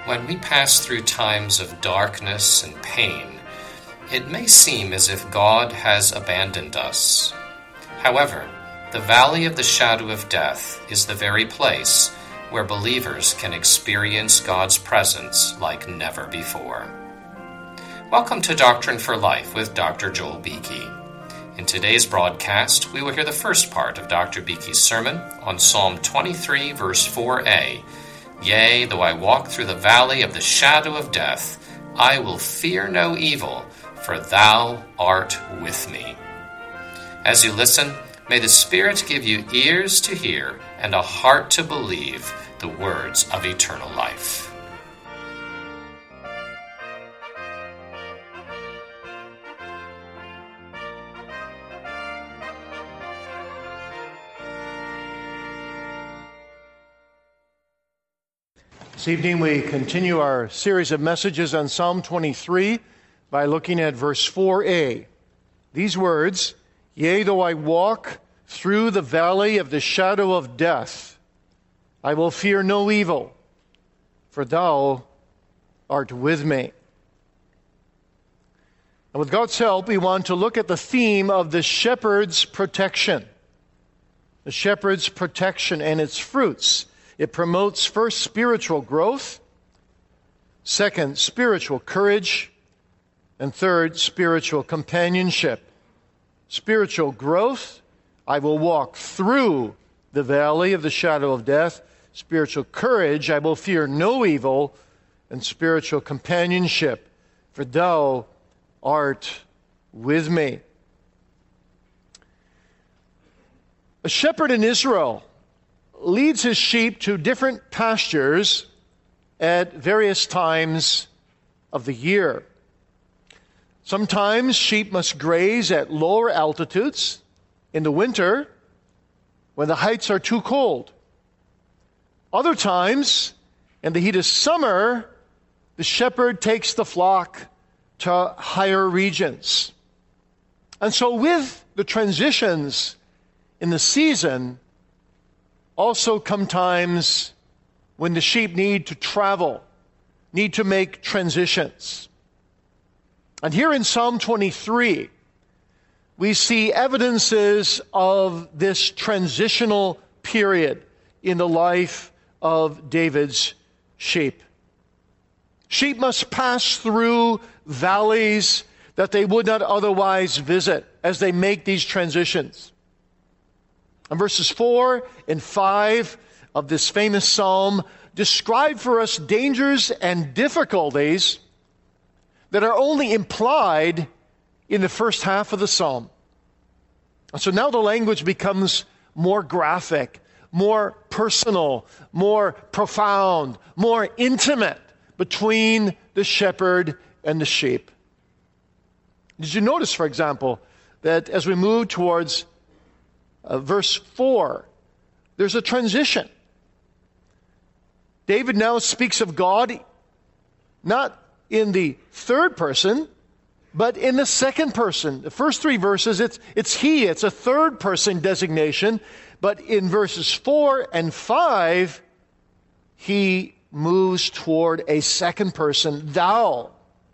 When we pass through times of darkness and pain, it may seem as if God has abandoned us. However, the valley of the shadow of death is the very place where believers can experience God's presence like never before. Welcome to Doctrine for Life with Dr. Joel Beeke. In today's broadcast, we will hear the first part of Dr. Beeke's sermon on Psalm 23, verse 4a. Yea, though I walk through the valley of the shadow of death, I will fear no evil, for thou art with me. As you listen, may the Spirit give you ears to hear and a heart to believe the words of eternal life. This evening we continue our series of messages on Psalm 23 by looking at verse 4a. These words, Yea, though I walk through the valley of the shadow of death, I will fear no evil, for thou art with me. And with God's help, we want to look at the theme of the shepherd's protection. The shepherd's protection and its fruits. It promotes, first, spiritual growth, second, spiritual courage, and third, spiritual companionship. Spiritual growth, I will walk through the valley of the shadow of death. Spiritual courage, I will fear no evil. And spiritual companionship, for thou art with me. A shepherd in Israel leads his sheep to different pastures at various times of the year. Sometimes sheep must graze at lower altitudes in the winter when the heights are too cold. Other times, in the heat of summer, the shepherd takes the flock to higher regions. And so with the transitions in the season, also come times when the sheep need to travel, need to make transitions. And here in Psalm 23, we see evidences of this transitional period in the life of David's sheep. Sheep must pass through valleys that they would not otherwise visit as they make these transitions. And verses 4 and 5 of this famous psalm describe for us dangers and difficulties that are only implied in the first half of the psalm. And so now the language becomes more graphic, more personal, more profound, more intimate between the shepherd and the sheep. Did you notice, for example, that as we move towards verse 4, there's a transition. David now speaks of God not in the third person, but in the second person. The first three verses, it's he. It's a third person designation. But in verses 4 and 5, he moves toward a second person, thou.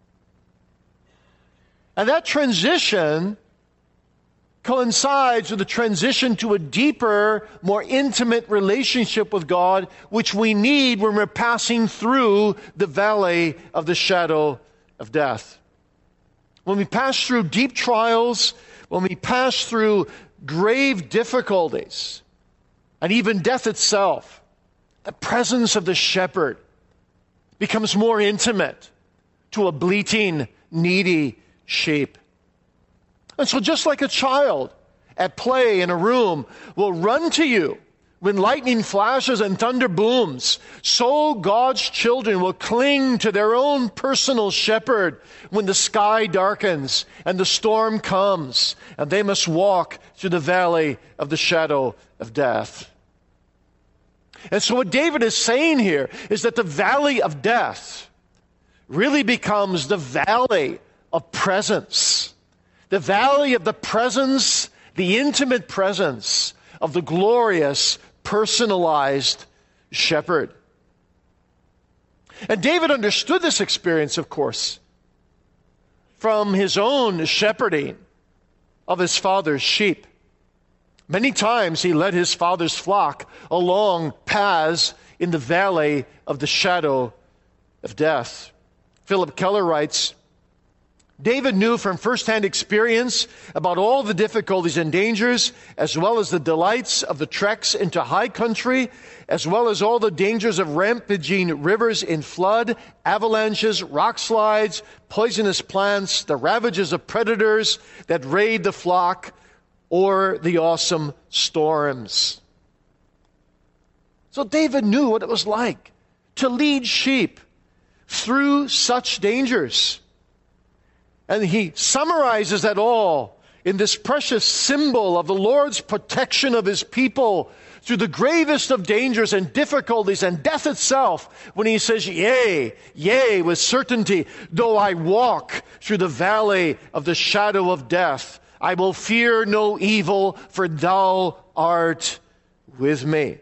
And that transition coincides with the transition to a deeper, more intimate relationship with God, which we need when we're passing through the valley of the shadow of death. When we pass through deep trials, when we pass through grave difficulties, and even death itself, the presence of the shepherd becomes more intimate to a bleating, needy sheep. And so just like a child at play in a room will run to you when lightning flashes and thunder booms, so God's children will cling to their own personal shepherd when the sky darkens and the storm comes and they must walk through the valley of the shadow of death. And so what David is saying here is that the valley of death really becomes the valley of presence. The valley of the presence, the intimate presence of the glorious, personalized shepherd. And David understood this experience, of course, from his own shepherding of his father's sheep. Many times he led his father's flock along paths in the valley of the shadow of death. Philip Keller writes, David knew from firsthand experience about all the difficulties and dangers, as well as the delights of the treks into high country, as well as all the dangers of rampaging rivers in flood, avalanches, rock slides, poisonous plants, the ravages of predators that raid the flock, or the awesome storms. So David knew what it was like to lead sheep through such dangers. And he summarizes that all in this precious symbol of the Lord's protection of his people through the gravest of dangers and difficulties and death itself, when he says, yea, yea, with certainty, though I walk through the valley of the shadow of death, I will fear no evil, for thou art with me.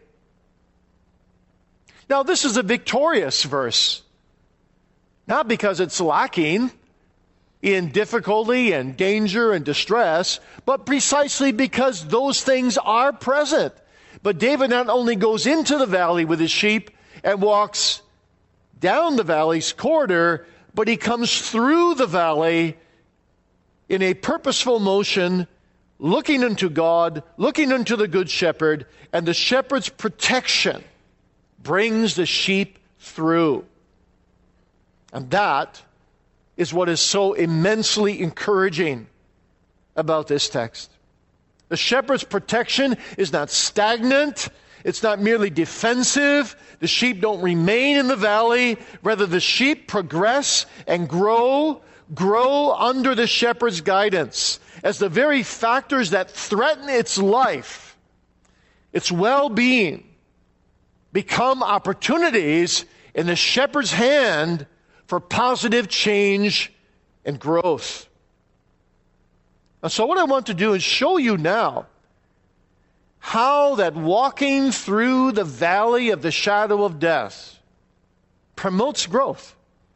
Now, this is a victorious verse, not because it's lacking in difficulty and danger and distress, but precisely because those things are present. But David not only goes into the valley with his sheep and walks down the valley's corridor, but he comes through the valley in a purposeful motion, looking unto God, looking unto the Good Shepherd, and the shepherd's protection brings the sheep through. And that is what is so immensely encouraging about this text. The shepherd's protection is not stagnant. It's not merely defensive. The sheep don't remain in the valley. Rather, the sheep progress and grow under the shepherd's guidance as the very factors that threaten its life, its well-being, become opportunities in the shepherd's hand for positive change and growth. And so what I want to do is show you now how that walking through the valley of the shadow of death promotes growth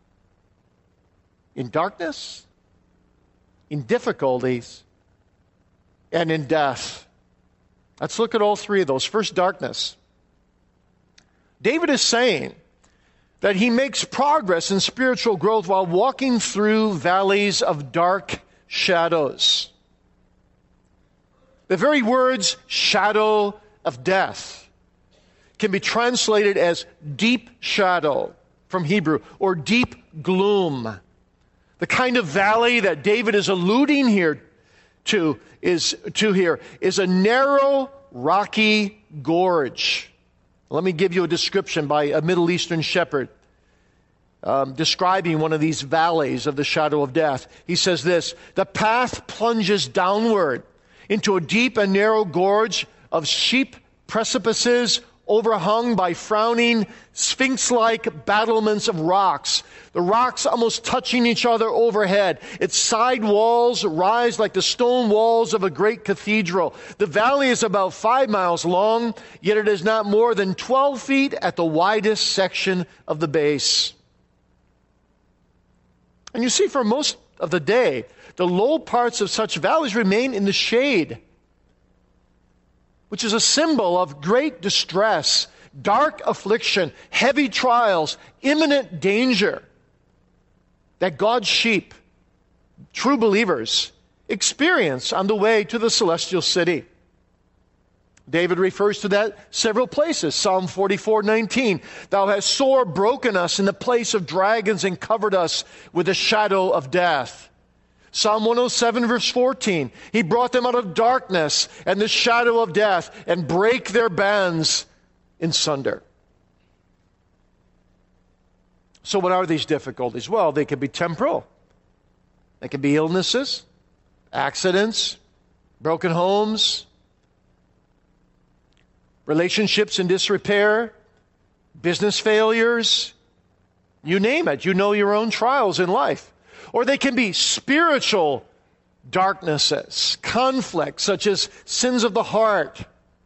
in darkness, in difficulties, and in death. Let's look at all three of those. First, darkness. David is saying that he makes progress in spiritual growth while walking through valleys of dark shadows. The very words shadow of death can be translated as deep shadow from Hebrew, or deep gloom. The kind of valley that David is alluding here to is a narrow, rocky gorge. Let me give you a description by a Middle Eastern shepherd describing one of these valleys of the shadow of death. He says this: the path plunges downward into a deep and narrow gorge of steep precipices overhung by frowning sphinx-like battlements of rocks. The rocks almost touching each other overhead. Its side walls rise like the stone walls of a great cathedral. The valley is about 5 miles long, yet it is not more than 12 feet at the widest section of the base. And you see, for most of the day, the low parts of such valleys remain in the shade, which is a symbol of great distress, dark affliction, heavy trials, imminent danger that God's sheep, true believers, experience on the way to the celestial city. David refers to that several places. Psalm 44:19, thou hast sore broken us in the place of dragons and covered us with the shadow of death. Psalm 107 verse 14, he brought them out of darkness and the shadow of death and brake their bands in sunder. So what are these difficulties? Well, they can be temporal. They can be illnesses, accidents, broken homes, relationships in disrepair, business failures, you name it. You know your own trials in life. Or they can be spiritual darknesses, conflicts such as sins of the heart,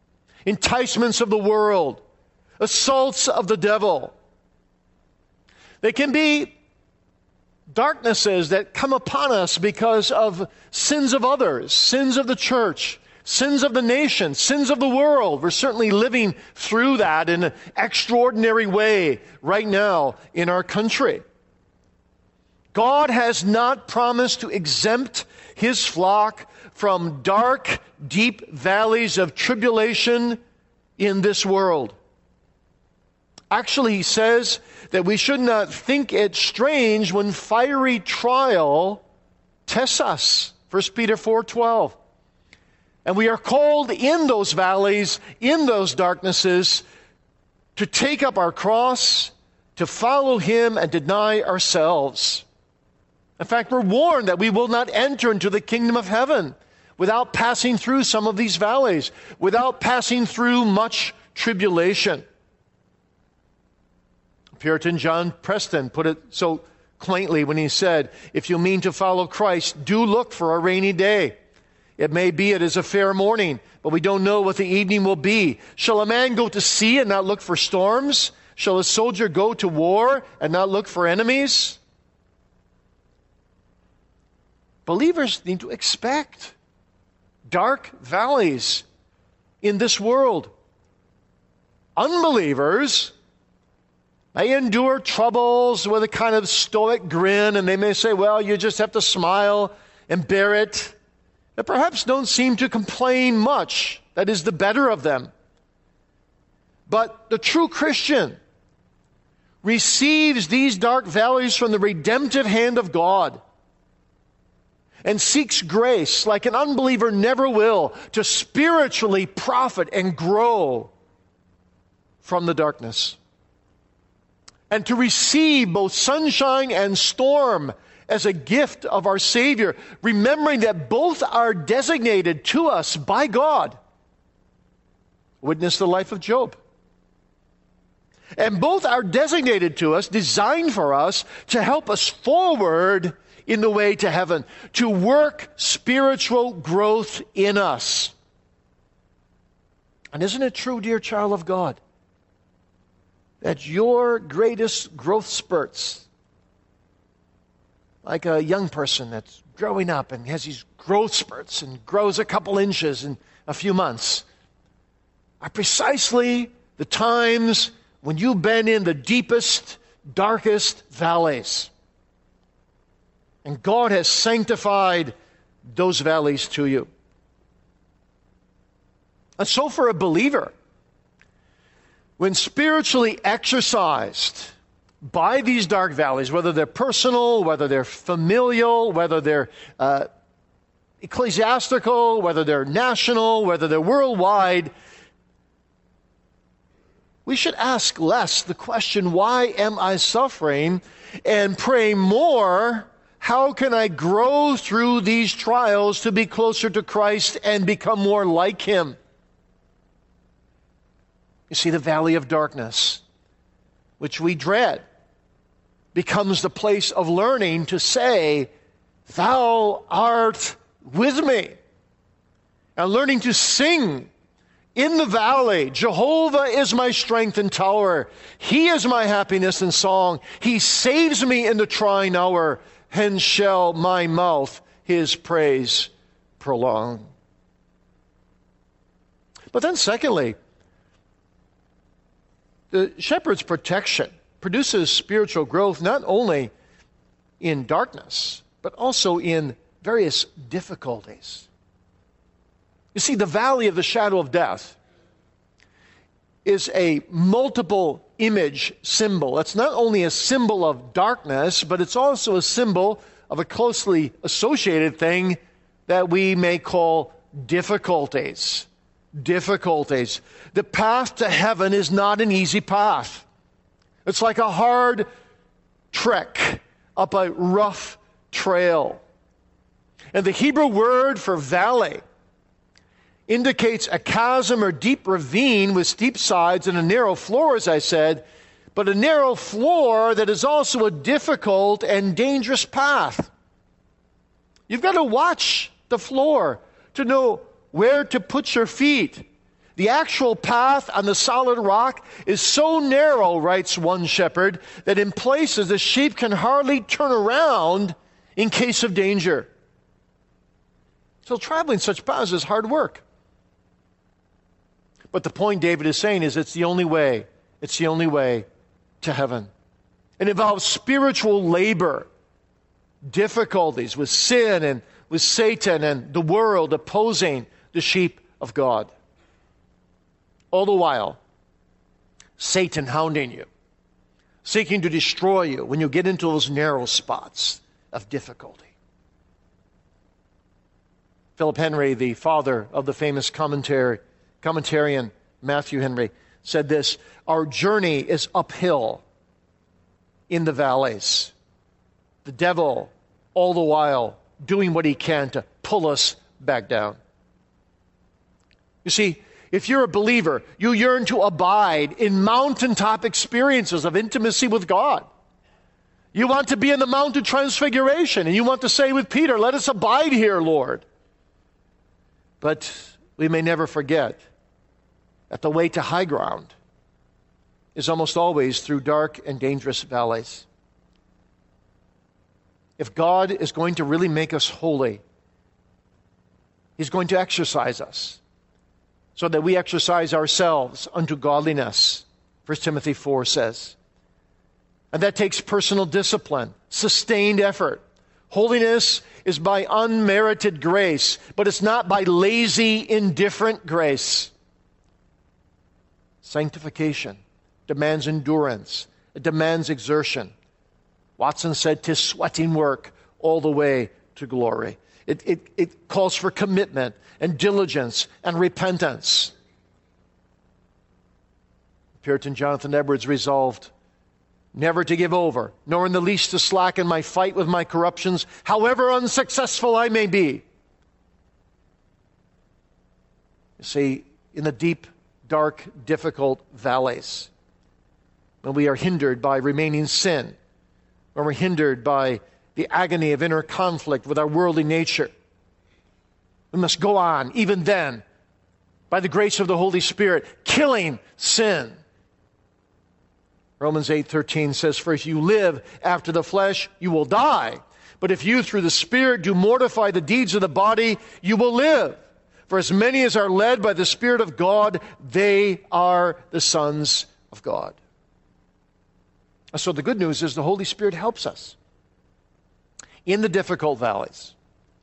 enticements of the world, assaults of the devil. They can be darknesses that come upon us because of sins of others, sins of the church, sins of the nation, sins of the world. We're certainly living through that in an extraordinary way right now in our country. God has not promised to exempt his flock from dark, deep valleys of tribulation in this world. Actually, he says that we should not think it strange when fiery trial tests us. 1 Peter 4:12. And we are called in those valleys, in those darknesses, to take up our cross, to follow him and deny ourselves. In fact, we're warned that we will not enter into the kingdom of heaven without passing through some of these valleys, without passing through much tribulation. Puritan John Preston put it so quaintly when he said, if you mean to follow Christ, do look for a rainy day. It may be it is a fair morning, but we don't know what the evening will be. Shall a man go to sea and not look for storms? Shall a soldier go to war and not look for enemies? Believers need to expect dark valleys in this world. Unbelievers may endure troubles with a kind of stoic grin, and they may say, well, you just have to smile and bear it. They perhaps don't seem to complain much. That is the better of them. But the true Christian receives these dark valleys from the redemptive hand of God and seeks grace, like an unbeliever never will, to spiritually profit and grow from the darkness, and to receive both sunshine and storm as a gift of our Savior, remembering that both are designated to us by God. Witness the life of Job. And both are designated to us, designed for us, to help us forward in the way to heaven, to work spiritual growth in us. And isn't it true, dear child of God, that your greatest growth spurts, like a young person that's growing up and has these growth spurts and grows a couple inches in a few months, are precisely the times when you've been in the deepest, darkest valleys. And God has sanctified those valleys to you. And so for a believer, when spiritually exercised by these dark valleys, whether they're personal, whether they're familial, whether they're ecclesiastical, whether they're national, whether they're worldwide, we should ask less the question, why am I suffering? And pray more, how can I grow through these trials to be closer to Christ and become more like him? You see, the valley of darkness, which we dread, becomes the place of learning to say, thou art with me. And learning to sing in the valley, Jehovah is my strength and tower. He is my happiness and song. He saves me in the trying hour. Hence shall my mouth his praise prolong. But then secondly, the shepherd's protection produces spiritual growth not only in darkness, but also in various difficulties. You see, the valley of the shadow of death is a multiple image symbol. It's not only a symbol of darkness, but it's also a symbol of a closely associated thing that we may call difficulties. Difficulties. The path to heaven is not an easy path. It's like a hard trek up a rough trail. And the Hebrew word for valley indicates a chasm or deep ravine with steep sides and a narrow floor, as I said, but a narrow floor that is also a difficult and dangerous path. You've got to watch the floor to know where to put your feet. The actual path on the solid rock is so narrow, writes one shepherd, that in places the sheep can hardly turn around in case of danger. So traveling such paths is hard work. But the point David is saying is it's the only way. It's the only way to heaven. It involves spiritual labor, difficulties with sin and with Satan and the world opposing the sheep of God. All the while, Satan hounding you, seeking to destroy you when you get into those narrow spots of difficulty. Philip Henry, the father of the famous commentarian Matthew Henry, said this: our journey is uphill in the valleys. The devil, all the while, doing what he can to pull us back down. You see, if you're a believer, you yearn to abide in mountaintop experiences of intimacy with God. You want to be in the Mount of Transfiguration, and you want to say with Peter, let us abide here, Lord. But we may never forget that the way to high ground is almost always through dark and dangerous valleys. If God is going to really make us holy, He's going to exercise us so that we exercise ourselves unto godliness, 1 Timothy 4 says. And that takes personal discipline, sustained effort. Holiness is by unmerited grace, but it's not by lazy, indifferent grace. Sanctification demands endurance. It demands exertion. Watson said, "'Tis sweating work all the way to glory." It calls for commitment and diligence and repentance. Puritan Jonathan Edwards resolved never to give over, nor in the least to slacken my fight with my corruptions, however unsuccessful I may be. You see, in the deep, dark, difficult valleys, when we are hindered by remaining sin, when we're hindered by the agony of inner conflict with our worldly nature, we must go on, even then, by the grace of the Holy Spirit, killing sin. Romans 8:13 says, "For if you live after the flesh, you will die. But if you through the Spirit do mortify the deeds of the body, you will live. For as many as are led by the Spirit of God, they are the sons of God." So the good news is the Holy Spirit helps us in the difficult valleys.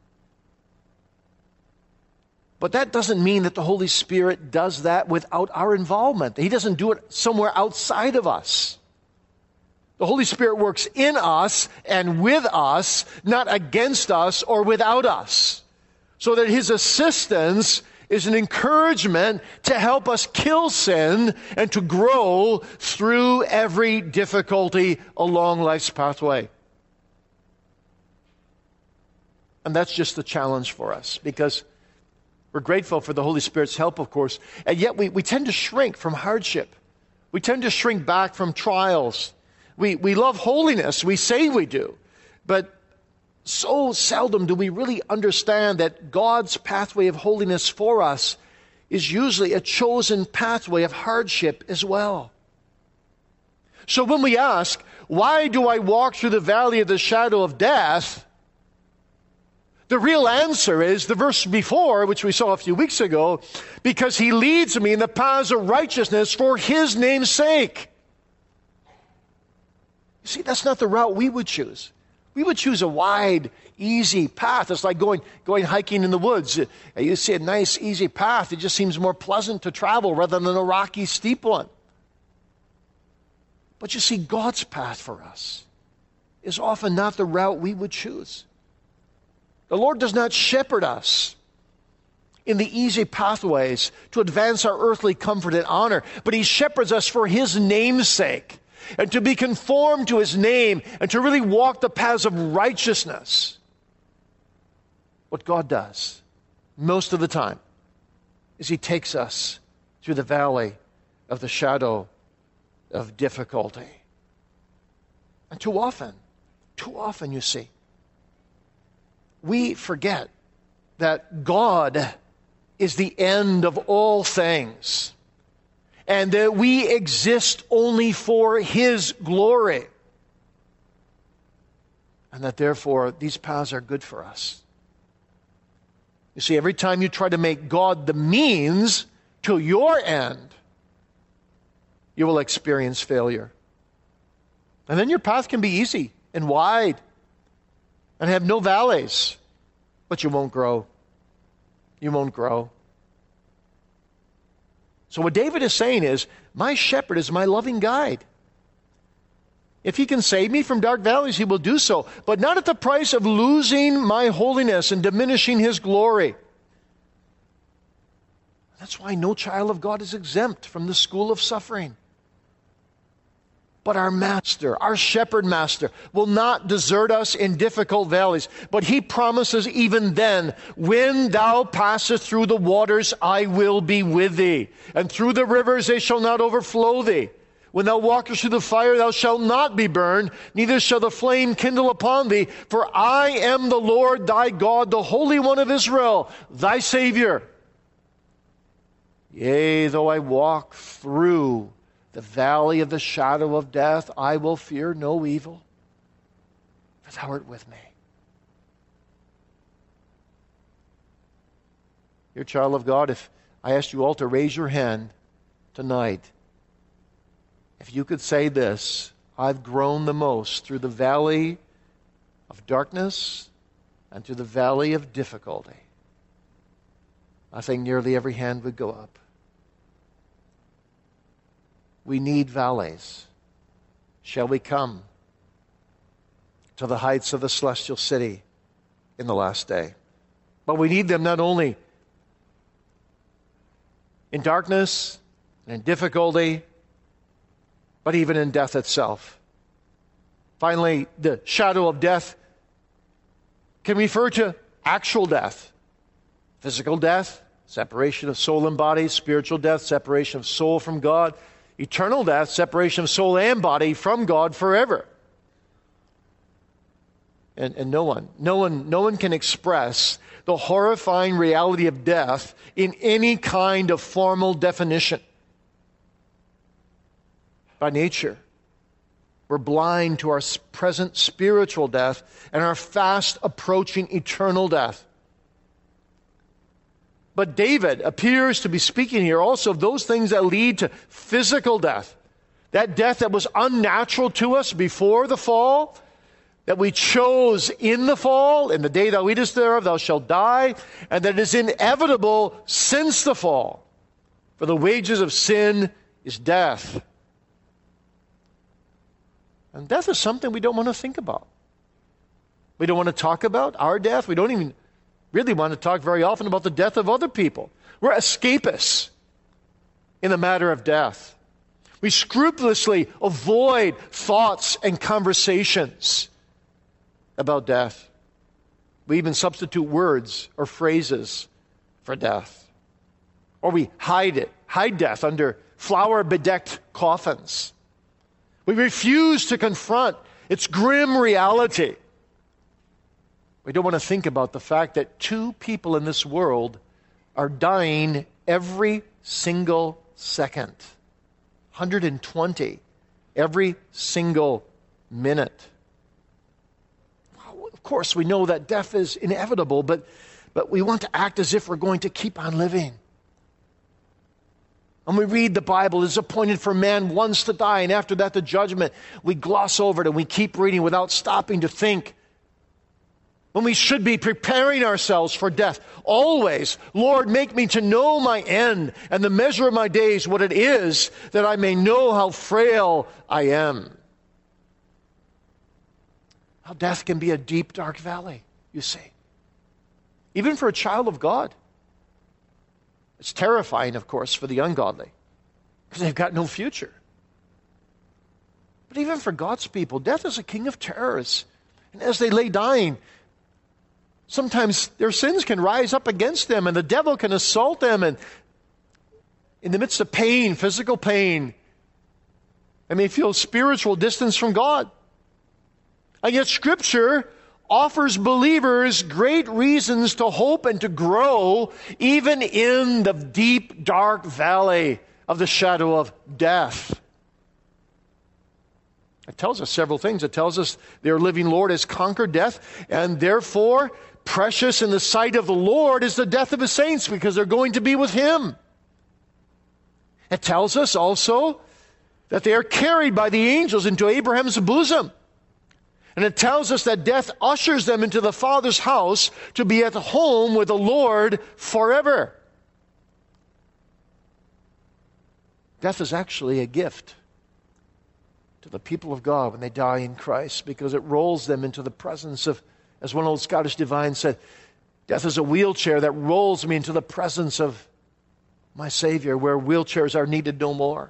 But that doesn't mean that the Holy Spirit does that without our involvement. He doesn't do it somewhere outside of us. The Holy Spirit works in us and with us, not against us or without us. So that His assistance is an encouragement to help us kill sin and to grow through every difficulty along life's pathway. And that's just the challenge for us, because we're grateful for the Holy Spirit's help, of course, and yet we tend to shrink from hardship. We tend to shrink back from trials. We love holiness. We say we do. But so seldom do we really understand that God's pathway of holiness for us is usually a chosen pathway of hardship as well. So when we ask, why do I walk through the valley of the shadow of death? The real answer is the verse before, which we saw a few weeks ago, because He leads me in the paths of righteousness for His name's sake. You see, that's not the route we would choose. We would choose a wide, easy path. It's like going hiking in the woods. You see a nice, easy path. It just seems more pleasant to travel rather than a rocky, steep one. But you see, God's path for us is often not the route we would choose. The Lord does not shepherd us in the easy pathways to advance our earthly comfort and honor, but He shepherds us for His name's sake and to be conformed to His name and to really walk the paths of righteousness. What God does most of the time is He takes us through the valley of the shadow of difficulty. And too often, you see, we forget that God is the end of all things, and that we exist only for His glory, and that therefore these paths are good for us. You see, every time you try to make God the means to your end, you will experience failure. And then your path can be easy and wide and have no valleys, but you won't grow. You won't grow. So what David is saying is, my shepherd is my loving guide. If He can save me from dark valleys, He will do so, but not at the price of losing my holiness and diminishing His glory. That's why no child of God is exempt from the school of suffering. But our Master, our shepherd master, will not desert us in difficult valleys. But He promises even then, when thou passest through the waters, I will be with thee. And through the rivers, they shall not overflow thee. When thou walkest through the fire, thou shalt not be burned, neither shall the flame kindle upon thee. For I am the Lord thy God, the Holy One of Israel, thy Savior. Yea, though I walk through the valley of the shadow of death, I will fear no evil, for thou art with me. Dear child of God, if I asked you all to raise your hand tonight, if you could say this, I've grown the most through the valley of darkness and through the valley of difficulty, I think nearly every hand would go up. We need valleys. Shall we come to the heights of the celestial city in the last day? But we need them not only in darkness and in difficulty, but even in death itself. Finally, the shadow of death can refer to actual death. Physical death, separation of soul and body. Spiritual death, separation of soul from God. Eternal death, separation of soul and body from God forever. And no one can express the horrifying reality of death in any kind of formal definition. By nature, we're blind to our present spiritual death and our fast approaching eternal death. But David appears to be speaking here also of those things that lead to physical death. That death that was unnatural to us before the fall, that we chose in the fall, in the day thou eatest thereof thou shalt die, and that is inevitable since the fall. For the wages of sin is death. And death is something we don't want to think about. We don't want to talk about our death. We don't even really want to talk very often about the death of other people. We're escapists in the matter of death. We scrupulously avoid thoughts and conversations about death. We even substitute words or phrases for death. Or we hide death under flower-bedecked coffins. We refuse to confront its grim reality. We don't want to think about the fact that 2 people in this world are dying every single second. 120 every single minute. Of course, we know that death is inevitable, but we want to act as if we're going to keep on living. And we read the Bible, it's appointed for man once to die, and after that the judgment. We gloss over it and we keep reading without stopping to think. When we should be preparing ourselves for death. Always, Lord, make me to know my end and the measure of my days, what it is, that I may know how frail I am. How death can be a deep, dark valley, you see. Even for a child of God. It's terrifying, of course, for the ungodly, because they've got no future. But even for God's people, death is a king of terrors. And as they lay dying, sometimes their sins can rise up against them, and the devil can assault them, and in the midst of pain, physical pain, they may feel spiritual distance from God. And yet Scripture offers believers great reasons to hope and to grow even in the deep, dark valley of the shadow of death. It tells us several things. It tells us their living Lord has conquered death, and therefore precious in the sight of the Lord is the death of his saints, because they're going to be with him. It tells us also that they are carried by the angels into Abraham's bosom. And it tells us that death ushers them into the Father's house to be at home with the Lord forever. Death is actually a gift to the people of God when they die in Christ, because it rolls them into the presence of, as one old Scottish divine said, death is a wheelchair that rolls me into the presence of my Savior, where wheelchairs are needed no more.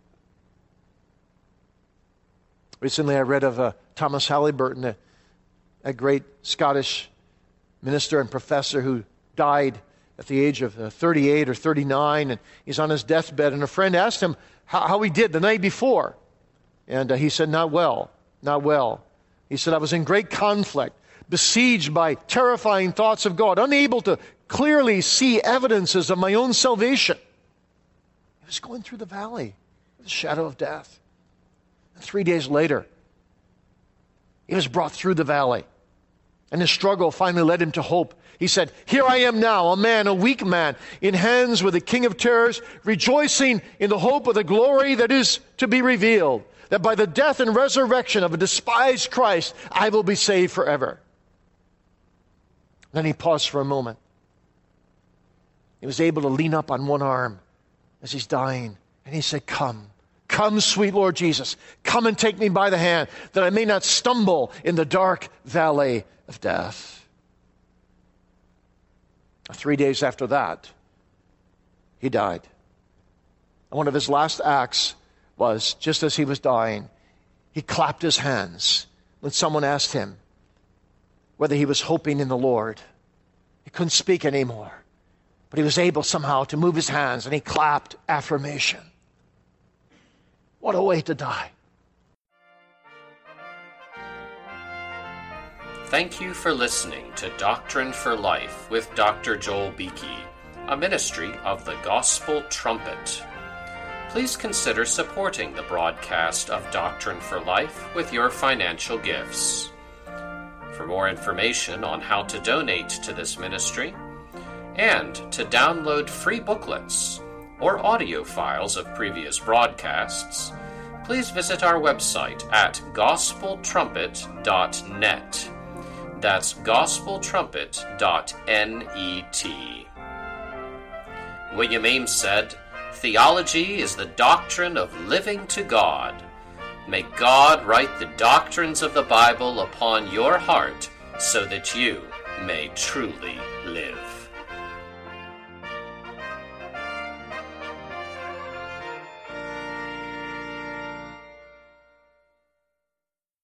Recently I read of Thomas Halliburton, a great Scottish minister and professor who died at the age of 38 or 39, and he's on his deathbed, and a friend asked him how he did the night before. And he said, not well. He said, I was in great conflict, besieged by terrifying thoughts of God, unable to clearly see evidences of my own salvation. He was going through the valley of the shadow of death. And 3 days later, he was brought through the valley. And his struggle finally led him to hope. He said, here I am now, a weak man, in hands with the King of terrors, rejoicing in the hope of the glory that is to be revealed, that by the death and resurrection of a despised Christ, I will be saved forever. Then he paused for a moment. He was able to lean up on one arm as he's dying, and he said, come, sweet Lord Jesus, come and take me by the hand, that I may not stumble in the dark valley of death. 3 days after that, he died. And one of his last acts was, just as he was dying, he clapped his hands when someone asked him whether he was hoping in the Lord. He couldn't speak anymore, but he was able somehow to move his hands, and he clapped affirmation. What a way to die. Thank you for listening to Doctrine for Life with Dr. Joel Beeke, a ministry of the Gospel Trumpet. Please consider supporting the broadcast of Doctrine for Life with your financial gifts. For more information on how to donate to this ministry and to download free booklets or audio files of previous broadcasts, please visit our website at gospeltrumpet.net. That's gospeltrumpet.net. William Ames said, "Theology is the doctrine of living to God." May God write the doctrines of the Bible upon your heart so that you may truly live.